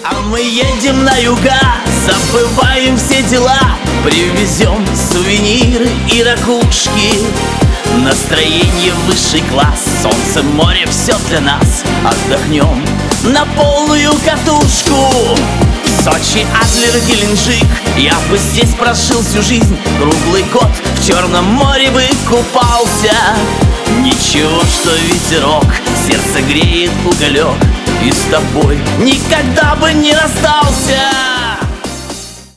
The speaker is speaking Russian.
А мы едем на юга, забываем все дела, привезем сувениры и ракушки. Настроение высший класс, солнце, море, все для нас. Отдохнем на полную катушку. Сочи, Адлер, Геленджик, я бы здесь прожил всю жизнь. Круглый год в Черном море бы купался. Ничего, что ветерок, сердце греет уголек, и с тобой никогда бы не расстался.